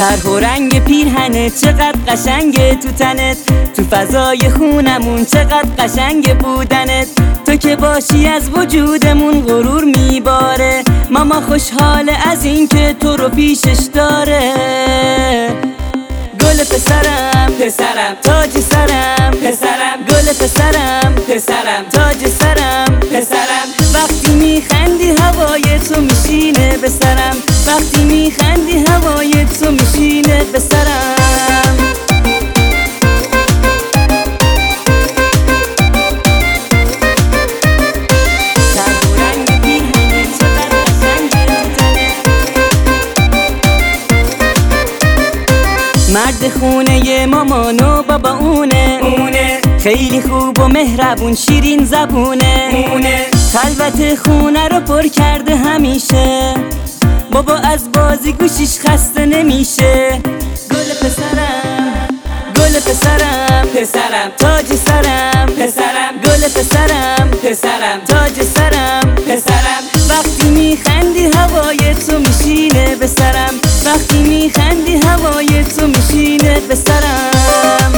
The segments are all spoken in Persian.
طرح و رنگ پیرهنت چقدر قشنگه تو تنت، تو فضای خونمون چقدر قشنگ بودنت. تو که باشی از وجودمون غرور میباره، ماما خوشحاله از این که تو رو پیشش داره. گل پسرم پسرم تاج سرم پسرم، گل پسرم پسرم تاج سرم پسرم. وقتی میخندی هوای تو میشینه به سرم، وقتی میخندی هوای تو میشینه به سرم. مرد خونه مامان و بابا اونه، خیلی خوب و مهربون شیرین زبونه، خلوت خونه رو پر کرده همیشه، بابا از بازی گوشیش خسته نمیشه. گل پسرم گل پسرم پسرم تاج سرم پسرم، گل پسرم پسرم تاج سرم پسرم. وقتی میخندی هوای تو میشینه به سرم، وقتی میخندی هوای تو میشینه به سرم.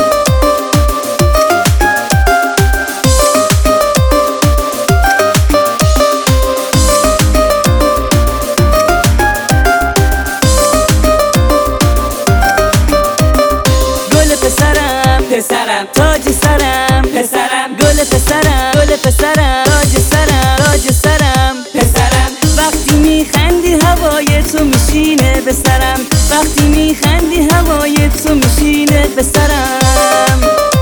پسرم تاج سرم پسرم، گل پسرم گل پسرم تاج سرم تاج سرم پسرم. وقتی میخندی هوای تو میشینه به سرم، وقتی میخندی هوای تو میشینه به سرم.